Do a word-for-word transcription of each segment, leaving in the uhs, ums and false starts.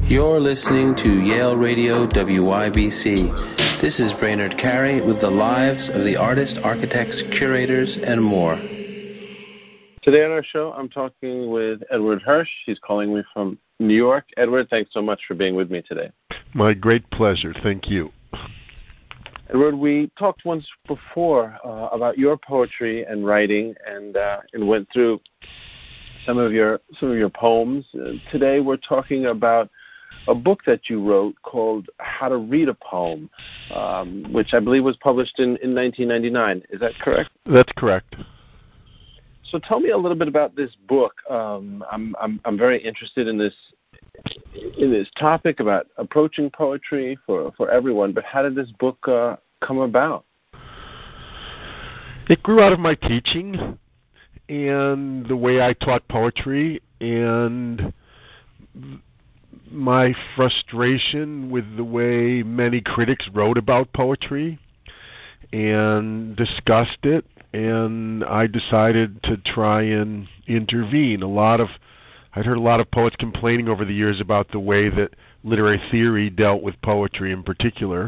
You're listening to Yale Radio W Y B C. This is Brainerd Carey with the lives of the artists, architects, curators, and more. Today on our show, I'm talking with Edward Hirsch. He's calling me from New York. Edward, thanks so much for being with me today. My great pleasure. Thank you. Edward, we talked once before uh, about your poetry and writing, and uh, and went through some of your some of your poems. Uh, today, we're talking about a book that you wrote called How to Read a Poem, um, which I believe was published in, in nineteen ninety-nine. Is that correct? That's correct. So tell me a little bit about this book. Um, I'm, I'm I'm very interested in this in this topic about approaching poetry for, for everyone. But how did this book uh, come about? It grew out of my teaching and the way I taught poetry and my frustration with the way many critics wrote about poetry and discussed it, and I decided to try and intervene. A lot of I'd heard a lot of poets complaining over the years about the way that literary theory dealt with poetry in particular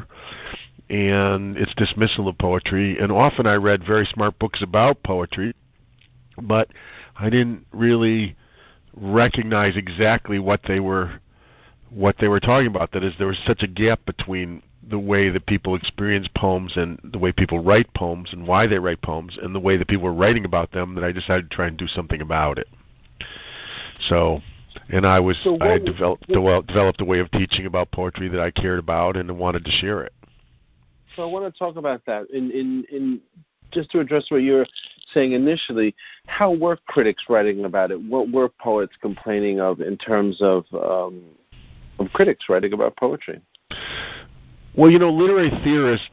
and its dismissal of poetry, and often I read very smart books about poetry, but I didn't really recognize exactly what they were what they were talking about. That is, there was such a gap between the way that people experience poems and the way people write poems and why they write poems and the way that people were writing about them, that I decided to try and do something about it. So, and I was so I had developed developed a way of teaching about poetry that I cared about and wanted to share it. So I want to talk about that. In in in just to address what you were saying initially, how were critics writing about it? What were poets complaining of in terms of um, of critics writing about poetry? Well, you know, literary theorists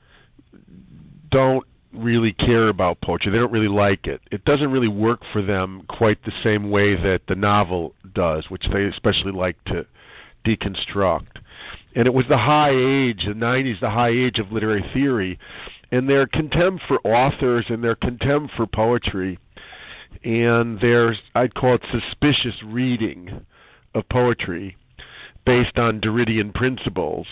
don't really care about poetry. They don't really like it. It doesn't really work for them quite the same way that the novel does, which they especially like to deconstruct. And it was the high age, the nineties, the high age of literary theory, and their contempt for authors and their contempt for poetry and their, I'd call it, suspicious reading of poetry based on Derridian principles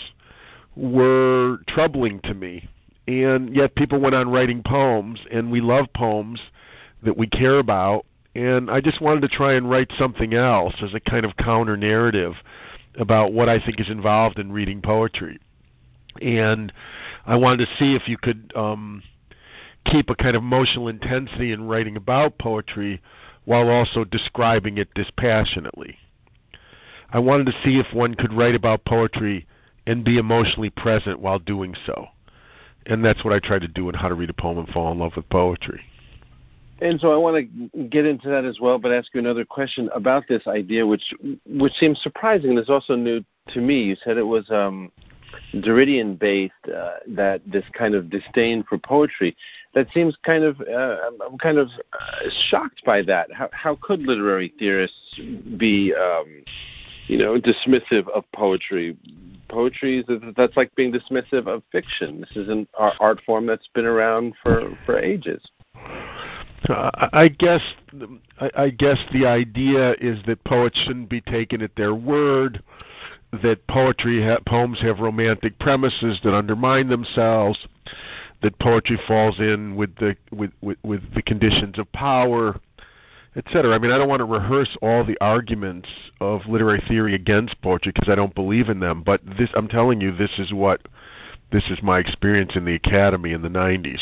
were troubling to me. And yet people went on writing poems, and we love poems that we care about, and I just wanted to try and write something else as a kind of counter-narrative about what I think is involved in reading poetry. And I wanted to see if you could um, keep a kind of emotional intensity in writing about poetry while also describing it dispassionately. I wanted to see if one could write about poetry and be emotionally present while doing so. And that's what I tried to do in How to Read a Poem and Fall in Love with Poetry. And so I want to get into that as well, but ask you another question about this idea, which which seems surprising and is also new to me. You said it was um, Derridian-based, uh, that this kind of disdain for poetry. That seems kind of, uh, I'm kind of uh, shocked by that. How, how could literary theorists be, um, you know, dismissive of poetry? Poetry, that's like being dismissive of fiction. This is an art form that's been around for, for ages. Uh, I guess I, I guess the idea is that poets shouldn't be taken at their word, that poetry ha- poems have romantic premises that undermine themselves, that poetry falls in with the with, with, with the conditions of power, et cetera. I mean, I don't want to rehearse all the arguments of literary theory against poetry because I don't believe in them, but this, I'm telling you, this is what this is my experience in the academy in the nineties.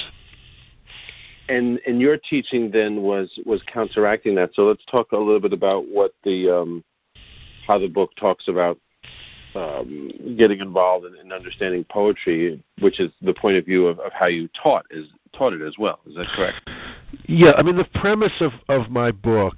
And and your teaching then was, was counteracting that. So let's talk a little bit about what the um, how the book talks about um, getting involved in, in understanding poetry, which is the point of view of, of how you taught is taught it as well. Is that correct? Yeah, I mean, the premise of, of my book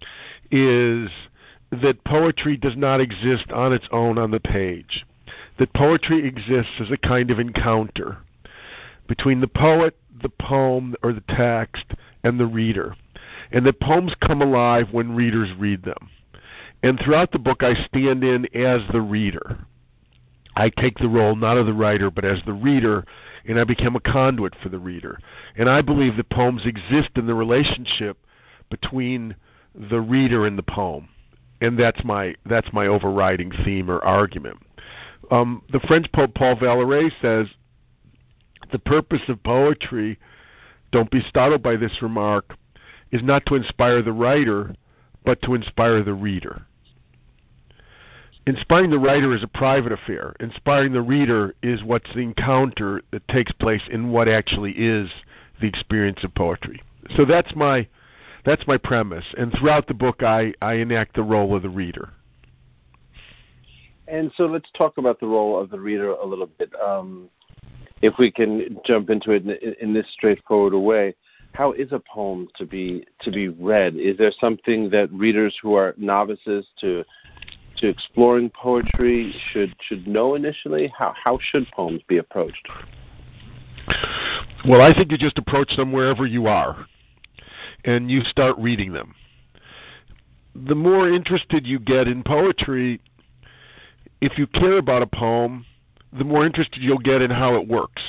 is that poetry does not exist on its own on the page, that poetry exists as a kind of encounter between the poet, the poem, or the text, and the reader, and that poems come alive when readers read them. And throughout the book, I stand in as the reader. I take the role not of the writer, but as the reader, and I become a conduit for the reader. And I believe that poems exist in the relationship between the reader and the poem. and that's my that's my overriding theme or argument. Um, the French poet Paul Valéry says, the purpose of poetry, don't be startled by this remark, is not to inspire the writer, but to inspire the reader. Inspiring the writer is a private affair. Inspiring the reader is what's the encounter that takes place in what actually is the experience of poetry. So that's my that's my premise. And throughout the book, I, I enact the role of the reader. And so let's talk about the role of the reader a little bit. Um, if we can jump into it in, in this straightforward way, how is a poem to be to be read? Is there something that readers who are novices to to exploring poetry should should know initially? How how should poems be approached? Well, I think you just approach them wherever you are, and you start reading them. The more interested you get in poetry, if you care about a poem, the more interested you'll get in how it works.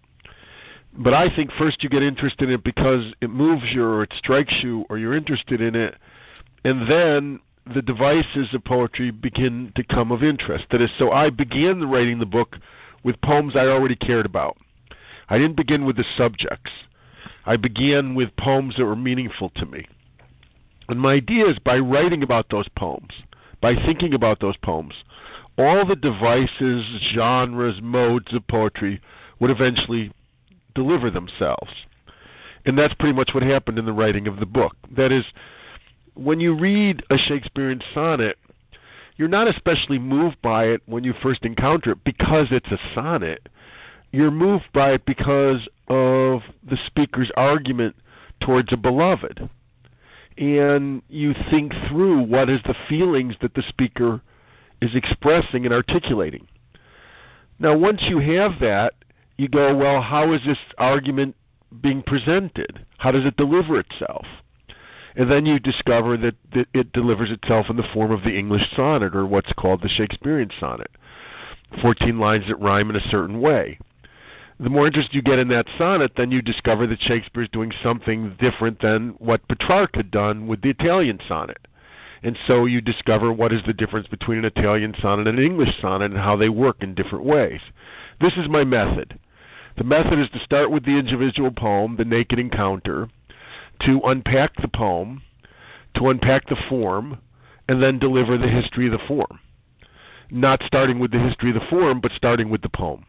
But I think first you get interested in it because it moves you or it strikes you or you're interested in it, and then the devices of poetry begin to come of interest. That is, so I began writing the book with poems I already cared about. I didn't begin with the subjects. I began with poems that were meaningful to me. And my idea is by writing about those poems, by thinking about those poems, all the devices, genres, modes of poetry would eventually deliver themselves. And that's pretty much what happened in the writing of the book. That is, when you read a Shakespearean sonnet, you're not especially moved by it when you first encounter it because it's a sonnet. You're moved by it because of the speaker's argument towards a beloved. And you think through what is the feelings that the speaker is expressing and articulating. Now, once you have that, you go, well, how is this argument being presented? How does it deliver itself? And then you discover that, that it delivers itself in the form of the English sonnet, or what's called the Shakespearean sonnet. fourteen lines that rhyme in a certain way. The more interest you get in that sonnet, then you discover that Shakespeare's doing something different than what Petrarch had done with the Italian sonnet. And so you discover what is the difference between an Italian sonnet and an English sonnet and how they work in different ways. This is my method. The method is to start with the individual poem, the naked encounter, to unpack the poem, to unpack the form, and then deliver the history of the form. Not starting with the history of the form, but starting with the poem.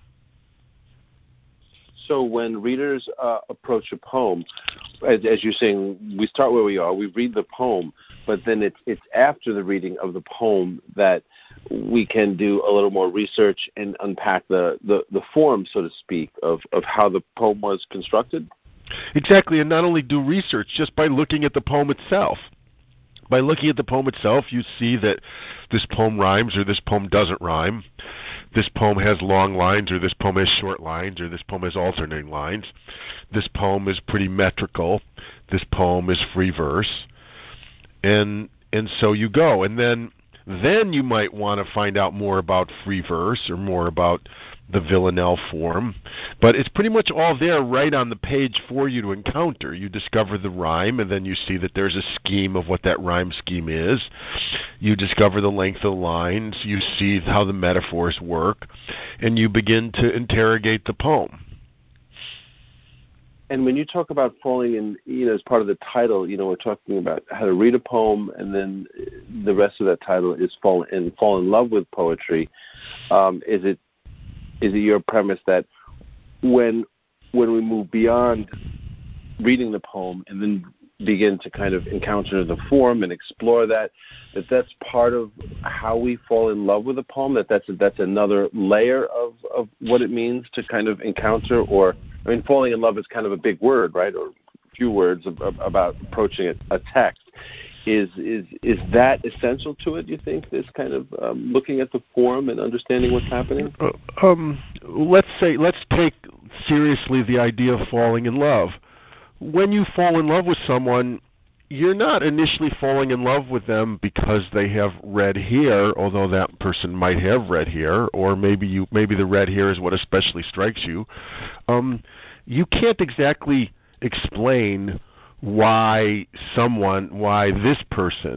So when readers uh, approach a poem, as, as you're saying, we start where we are, we read the poem, but then it's, it's after the reading of the poem that we can do a little more research and unpack the, the, the form, so to speak, of, of how the poem was constructed? Exactly, and not only do research, just by looking at the poem itself. By looking at the poem itself, you see that this poem rhymes or this poem doesn't rhyme. This poem has long lines or this poem has short lines or this poem has alternating lines. This poem is pretty metrical. This poem is free verse. And and so you go. And then then you might want to find out more about free verse or more about the Villanelle form. But it's pretty much all there right on the page for you to encounter. You discover the rhyme, and then you see that there's a scheme of what that rhyme scheme is. You discover the length of the lines. You see how the metaphors work. And you begin to interrogate the poem. And when you talk about falling in, you know, as part of the title, you know, we're talking about how to read a poem, and then the rest of that title is fall in, fall in love with poetry. Um, is it is it your premise that when when we move beyond reading the poem and then begin to kind of encounter the form and explore that, that that's part of how we fall in love with a poem, that that's, that's another layer of, of what it means to kind of encounter? Or, I mean, falling in love is kind of a big word, right, or a few words of, of, about approaching a, a text. Is is is that essential to it, do you think, this kind of um, looking at the form and understanding what's happening? Uh, um, let's say, let's take seriously the idea of falling in love. When you fall in love with someone, you're not initially falling in love with them because they have red hair, although that person might have red hair, or maybe you maybe the red hair is what especially strikes you. Um, you can't exactly explain why someone, why this person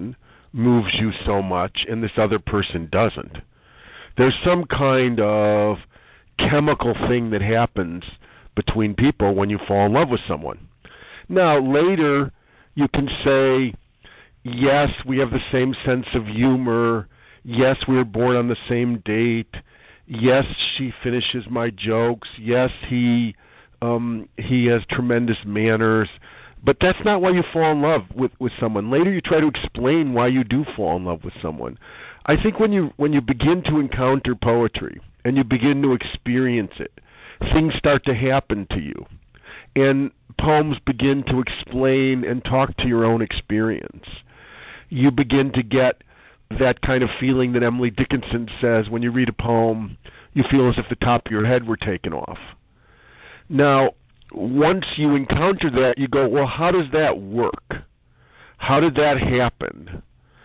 moves you so much and this other person doesn't. There's some kind of chemical thing that happens between people when you fall in love with someone. Now, later, you can say, yes, we have the same sense of humor. Yes, we were born on the same date. Yes, she finishes my jokes. Yes, he um, he has tremendous manners. But that's not why you fall in love with, with someone. Later, you try to explain why you do fall in love with someone. I think when you when you begin to encounter poetry and you begin to experience it, things start to happen to you. And poems begin to explain and talk to your own experience. You begin to get that kind of feeling that Emily Dickinson says when you read a poem, you feel as if the top of your head were taken off. Now, once you encounter that, you go, well, how does that work? How did that happen?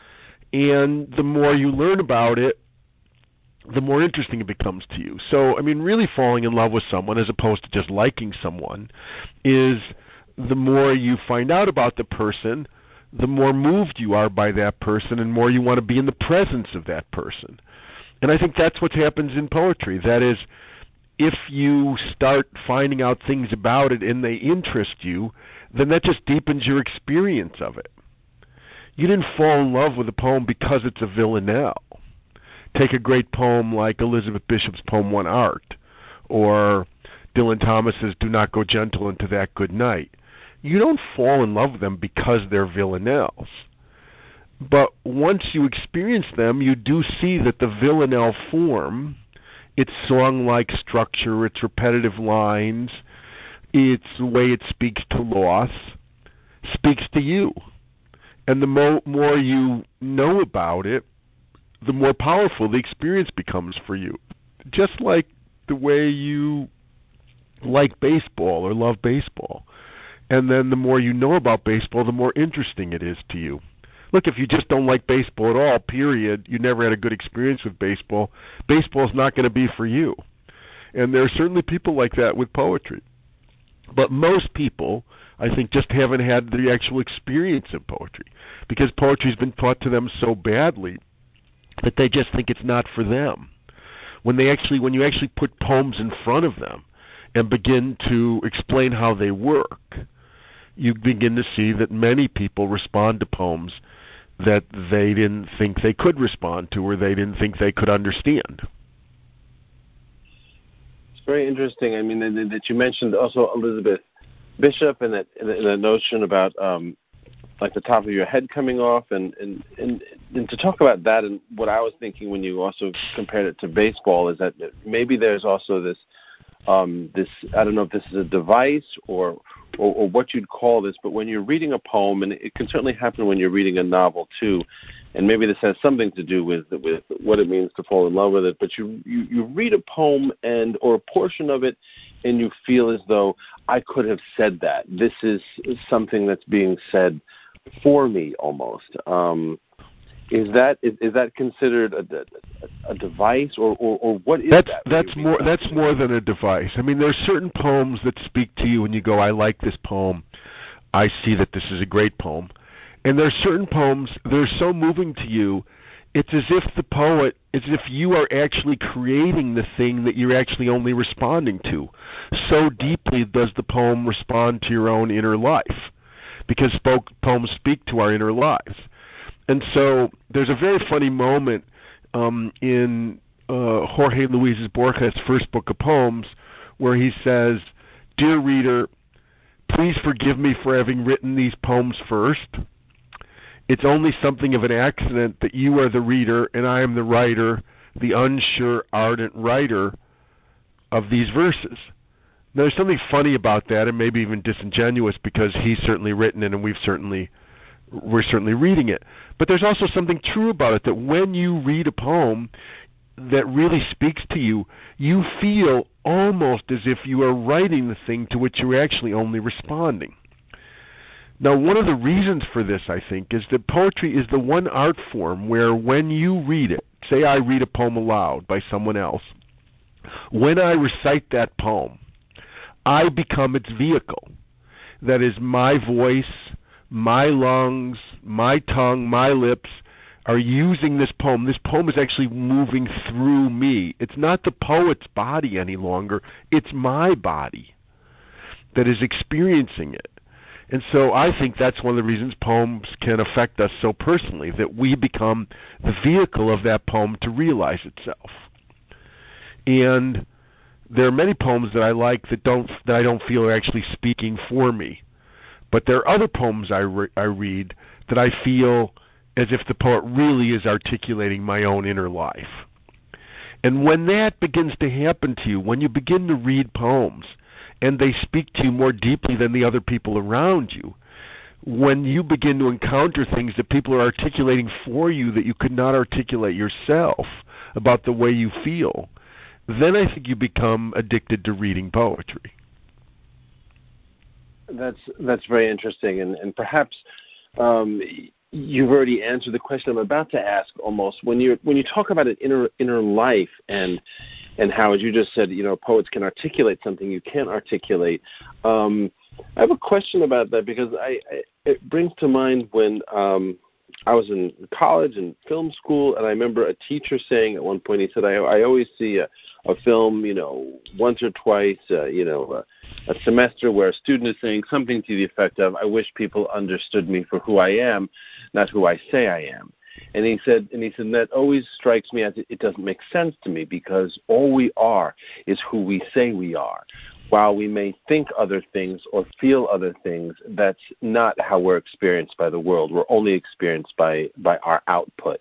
And the more you learn about it, the more interesting it becomes to you. So, I mean, really falling in love with someone as opposed to just liking someone is the more you find out about the person, the more moved you are by that person and more you want to be in the presence of that person. And I think that's what happens in poetry. That is, if you start finding out things about it and they interest you, then that just deepens your experience of it. You didn't fall in love with a poem because it's a villanelle. Take a great poem like Elizabeth Bishop's poem One Art, or Dylan Thomas's Do Not Go Gentle Into That Good Night. You don't fall in love with them because they're villanelles. But once you experience them, you do see that the villanelle form, its song-like structure, its repetitive lines, its way it speaks to loss, speaks to you. And the mo- more you know about it, the more powerful the experience becomes for you. Just like the way you like baseball or love baseball. And then the more you know about baseball, the more interesting it is to you. Look, if you just don't like baseball at all, period, you never had a good experience with baseball, baseball's not going to be for you. And there are certainly people like that with poetry. But most people, I think, just haven't had the actual experience of poetry because poetry's been taught to them so badly that they just think it's not for them. When they actually, when you actually put poems in front of them and begin to explain how they work, you begin to see that many people respond to poems that they didn't think they could respond to or they didn't think they could understand. It's very interesting. I mean, that, that you mentioned also Elizabeth Bishop and that, and that notion about um, like the top of your head coming off, and, and, and, and to talk about that, and what I was thinking when you also compared it to baseball is that maybe there's also this, um, this I don't know if this is a device or, or or what you'd call this, but when you're reading a poem, and it can certainly happen when you're reading a novel too, and maybe this has something to do with with what it means to fall in love with it, but you, you, you read a poem and or a portion of it, and you feel as though I could have said that. This is something that's being said for me almost. Um, is that is, is that considered a, a, a device, or, or, or what is that's, that? That's more that's more than a device. I mean, there's certain poems that speak to you and you go, I like this poem. I see that this is a great poem. And there's certain poems that are so moving to you, it's as if the poet, it's as if you are actually creating the thing that you're actually only responding to. So deeply does the poem respond to your own inner life, because spoke, poems speak to our inner lives. And so there's a very funny moment um, in uh, Jorge Luis Borges' first book of poems where he says, "Dear reader, please forgive me for having written these poems first. It's only something of an accident that you are the reader and I am the writer, the unsure, ardent writer of these verses." Now, there's something funny about that, and maybe even disingenuous, because he's certainly written it and we've certainly we're certainly reading it. But there's also something true about it, that when you read a poem that really speaks to you, you feel almost as if you are writing the thing to which you're actually only responding. Now, one of the reasons for this, I think, is that poetry is the one art form where when you read it, say I read a poem aloud by someone else, when I recite that poem, I become its vehicle. That is, my voice, my lungs, my tongue, my lips are using this poem. This poem is actually moving through me. It's not the poet's body any longer. It's my body that is experiencing it. And so I think that's one of the reasons poems can affect us so personally, that we become the vehicle of that poem to realize itself. And there are many poems that I like that don't that I don't feel are actually speaking for me. But there are other poems I, re- I read that I feel as if the poet really is articulating my own inner life. And when that begins to happen to you, when you begin to read poems, and they speak to you more deeply than the other people around you, when you begin to encounter things that people are articulating for you that you could not articulate yourself about the way you feel, then I think you become addicted to reading poetry. That's that's very interesting, and, and perhaps um, you've already answered the question I'm about to ask almost. When you when you talk about an inner inner life and and how, as you just said, you know, poets can articulate something you can't articulate. Um, I have a question about that because I, I it brings to mind when um, I was in college and film school, and I remember a teacher saying at one point, he said, I, I always see a, a film, you know, once or twice, uh, you know, a, a semester where a student is saying something to the effect of, I wish people understood me for who I am, not who I say I am. And he said, and he said, that always strikes me as it, it doesn't make sense to me, because all we are is who we say we are. While we may think other things or feel other things, that's not how we're experienced by the world. We're only experienced by, by our output,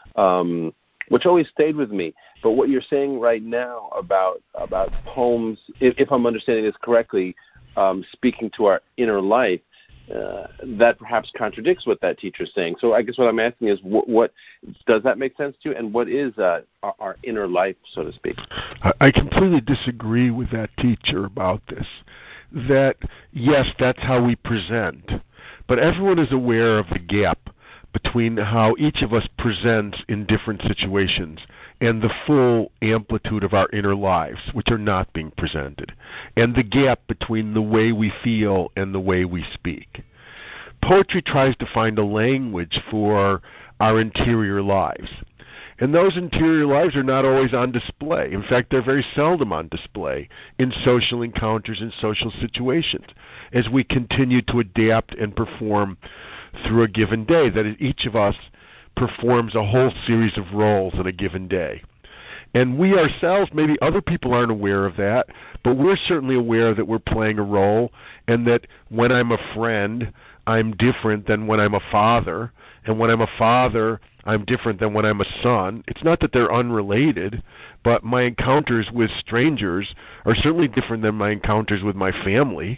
um, which always stayed with me. But what you're saying right now about about poems, if, if I'm understanding this correctly, um, speaking to our inner life, Uh, that perhaps contradicts what that teacher is saying. So I guess what I'm asking is, what, what does that make sense to you, and what is uh, our, our inner life, so to speak? I completely disagree with that teacher about this. That, yes, that's how we present, but everyone is aware of the gap between how each of us presents in different situations and the full amplitude of our inner lives, which are not being presented, and the gap between the way we feel and the way we speak. Poetry tries to find a language for our interior lives, and those interior lives are not always on display. In fact, they're very seldom on display in social encounters and social situations as we continue to adapt and perform through a given day, that each of us performs a whole series of roles in a given day. And we ourselves, maybe other people aren't aware of that, but we're certainly aware that we're playing a role, and that when I'm a friend, I'm different than when I'm a father, and when I'm a father, I'm different than when I'm a son. It's not that they're unrelated, but my encounters with strangers are certainly different than my encounters with my family.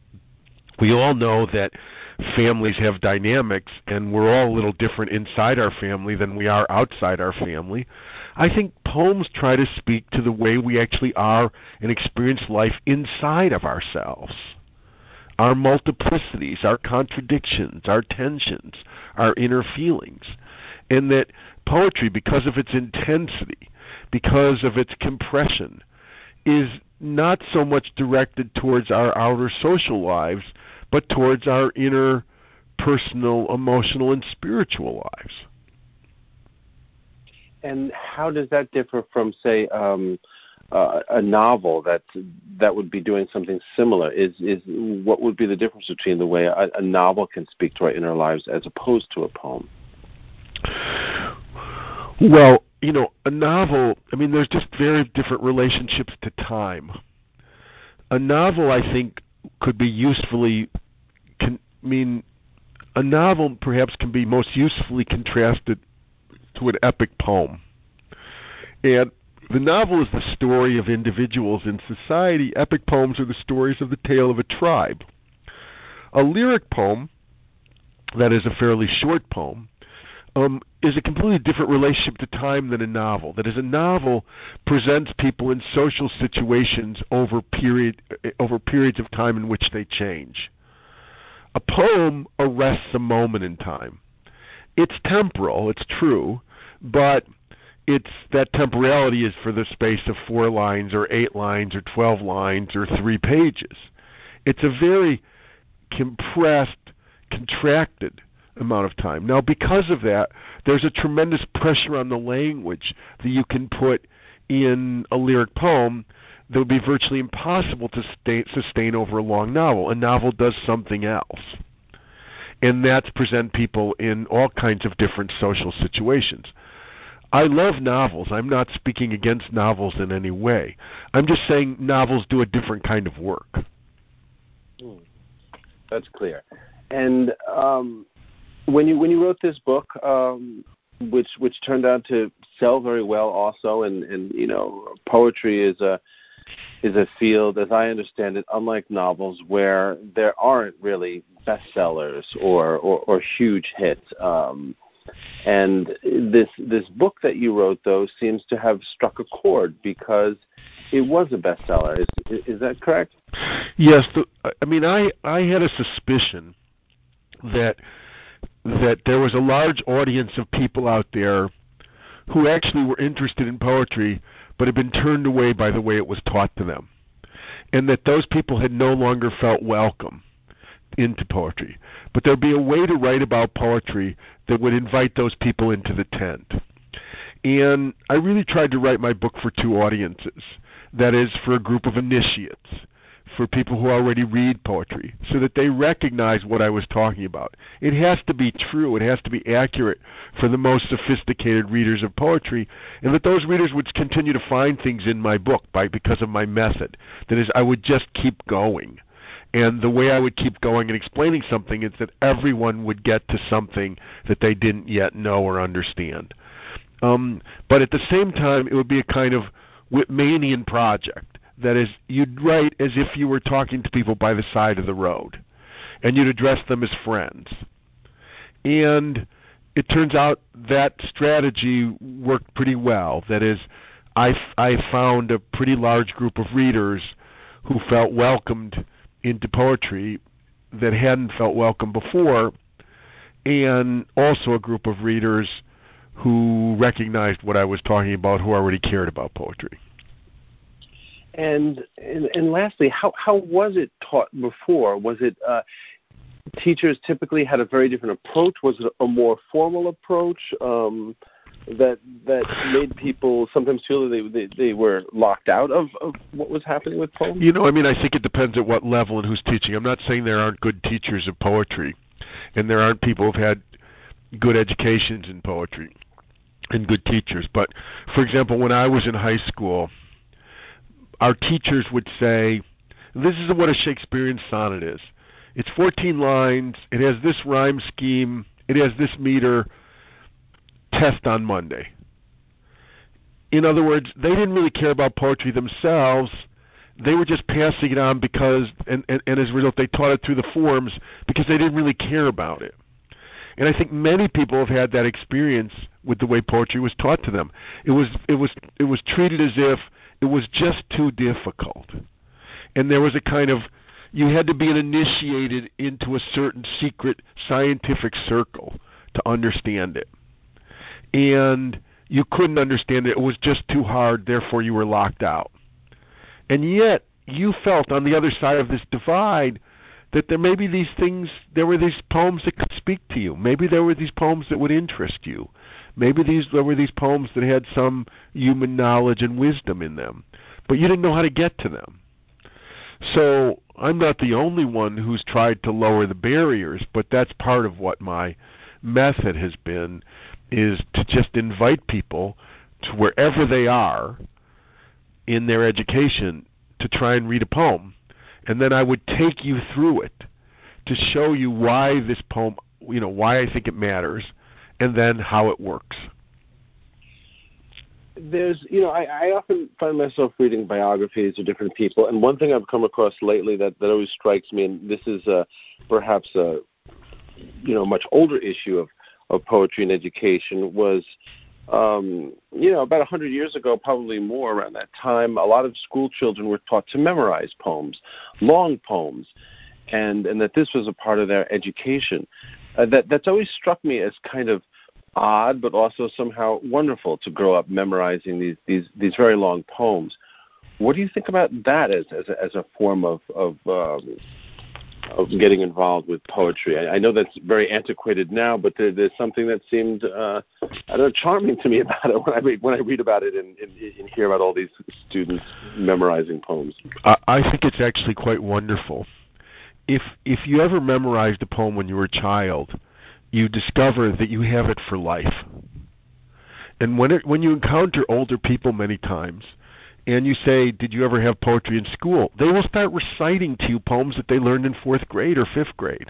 We all know that families have dynamics, and we're all a little different inside our family than we are outside our family. I think poems try to speak to the way we actually are and experience life inside of ourselves. Our multiplicities, our contradictions, our tensions, our inner feelings. And that poetry, because of its intensity, because of its compression, is not so much directed towards our outer social lives, but towards our inner personal, emotional, and spiritual lives. And how does that differ from, say, um, uh, a novel that that would be doing something similar? Is is what would be the difference between the way a, a novel can speak to our inner lives as opposed to a poem? Well, you know, a novel, I mean, there's just very different relationships to time. A novel, I think, could be usefully, can, I mean, a novel perhaps can be most usefully contrasted to an epic poem. And the novel is the story of individuals in society. Epic poems are the stories of the tale of a tribe. A lyric poem, that is a fairly short poem, um, is a completely different relationship to time than a novel. That is, a novel presents people in social situations over period over periods of time in which they change. A poem arrests a moment in time. It's temporal, it's true, but it's that temporality is for the space of four lines or eight lines or twelve lines or three pages. It's a very compressed, contracted amount of time. Now, because of that, there's a tremendous pressure on the language that you can put in a lyric poem that would be virtually impossible to stay, sustain over a long novel. A novel does something else, and that's present people in all kinds of different social situations. I love novels. I'm not speaking against novels in any way. I'm just saying novels do a different kind of work. Hmm. That's clear. And um, when you when you wrote this book, um, which which turned out to sell very well, also, and, and you know, poetry is a is a field, as I understand it, unlike novels, where there aren't really bestsellers or or, or huge hits. Um, and this this book that you wrote, though, seems to have struck a chord because it was a bestseller. Is is that correct? Yes. The, I mean, I, I had a suspicion that that there was a large audience of people out there who actually were interested in poetry but had been turned away by the way it was taught to them, and that those people had no longer felt welcome into poetry. But there'd be a way to write about poetry that would invite those people into the tent. And I really tried to write my book for two audiences. That is, for a group of initiates, for people who already read poetry, so that they recognize what I was talking about. It has to be true. It has to be accurate for the most sophisticated readers of poetry, and that those readers would continue to find things in my book by because of my method. That is, I would just keep going. And the way I would keep going and explaining something is that everyone would get to something that they didn't yet know or understand. Um, but at the same time, it would be a kind of Whitmanian project. That is, you'd write as if you were talking to people by the side of the road, and you'd address them as friends. And it turns out that strategy worked pretty well. That is, I, I found a pretty large group of readers who felt welcomed into poetry that hadn't felt welcome before, and also a group of readers who recognized what I was talking about, who already cared about poetry. And and, and lastly, how how was it taught before? Was it uh, teachers typically had a very different approach? Was it a more formal approach um, that that made people sometimes feel that they, they they were locked out of, of what was happening with poems? You know, I mean, I think it depends at what level and who's teaching. I'm not saying there aren't good teachers of poetry, and there aren't people who've had good educations in poetry and good teachers. But, for example, when I was in high school, our teachers would say, this is what a Shakespearean sonnet is. It's fourteen lines, it has this rhyme scheme, it has this meter, test on Monday. In other words, they didn't really care about poetry themselves. They were just passing it on because, and, and, and as a result, they taught it through the forms because they didn't really care about it. And I think many people have had that experience with the way poetry was taught to them. It was it was it was treated as if it was just too difficult, and there was a kind of, you had to be initiated into a certain secret scientific circle to understand it, and you couldn't understand it. It was just too hard. Therefore, you were locked out. And yet, you felt on the other side of this divide that there may be these things, there were these poems that could speak to you. Maybe there were these poems that would interest you. Maybe these there were these poems that had some human knowledge and wisdom in them. But you didn't know how to get to them. So I'm not the only one who's tried to lower the barriers, but that's part of what my method has been, is to just invite people to wherever they are in their education to try and read a poem. And then I would take you through it to show you why this poem, you know, why I think it matters, and then how it works. There's, you know, I, I often find myself reading biographies of different people, and one thing I've come across lately that, that always strikes me, and this is uh, perhaps a, you know, much older issue of, of poetry and education, was Um, you know, about a hundred years ago, probably more around that time, a lot of school children were taught to memorize poems, long poems, and, and that this was a part of their education. Uh, that that's always struck me as kind of odd, but also somehow wonderful to grow up memorizing these these, these very long poems. What do you think about that as as a, as a form of of um, of getting involved with poetry. I, I know that's very antiquated now, but there, there's something that seemed uh, I don't know, charming to me about it when I read when I read about it and, and, and hear about all these students memorizing poems. I, I think it's actually quite wonderful. If if you ever memorized a poem when you were a child, you discover that you have it for life. And when it, when you encounter older people many times, and you say, did you ever have poetry in school? They will start reciting to you poems that they learned in fourth grade or fifth grade.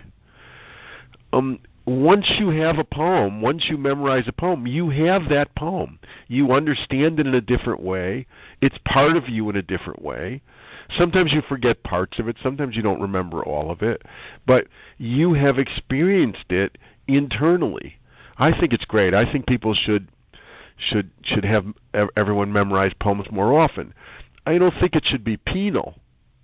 Um, once you have a poem, once you memorize a poem, you have that poem. You understand it in a different way. It's part of you in a different way. Sometimes you forget parts of it. Sometimes you don't remember all of it. But you have experienced it internally. I think it's great. I think people should should should have everyone memorize poems more often. I don't think it should be penal.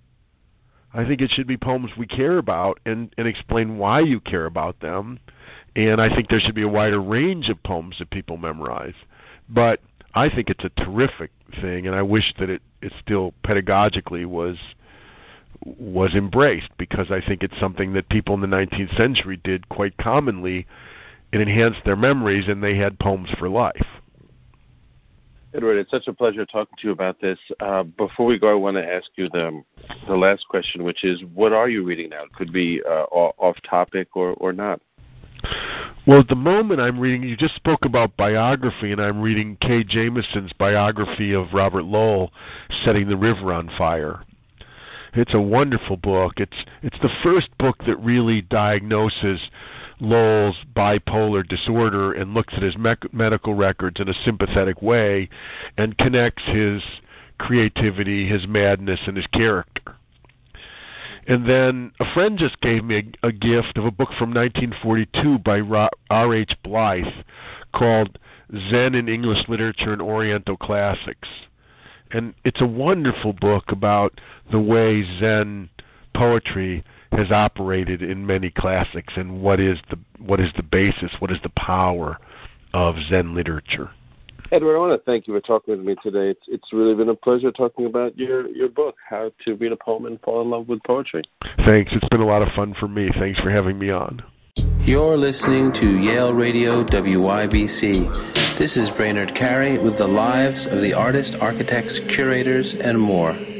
I think it should be poems we care about and, and explain why you care about them. And I think there should be a wider range of poems that people memorize. But I think it's a terrific thing, and I wish that it, it still pedagogically was was embraced, because I think it's something that people in the nineteenth century did quite commonly. It enhanced their memories, and they had poems for life. Edward, it's such a pleasure talking to you about this. Uh, before we go, I want to ask you the the last question, which is, what are you reading now? It could be uh, off topic or, or not. Well, at the moment I'm reading, you just spoke about biography, and I'm reading Kay Jamison's biography of Robert Lowell, Setting the River on Fire. It's a wonderful book. It's it's the first book that really diagnoses Lowell's bipolar disorder and looks at his me- medical records in a sympathetic way and connects his creativity, his madness, and his character. And then a friend just gave me a, a gift of a book from nineteen forty-two by R H Blythe called Zen in English Literature and Oriental Classics. And it's a wonderful book about the way Zen poetry has operated in many classics, and what is the what is the basis, what is the power of Zen literature. Edward, I want to thank you for talking with me today. It's it's really been a pleasure talking about your, your book, How to Read a Poem and Fall in Love with Poetry. Thanks. It's been a lot of fun for me. Thanks for having me on. You're listening to Yale Radio W Y B C. This is Brainerd Carey with the lives of the artists, architects, curators, and more.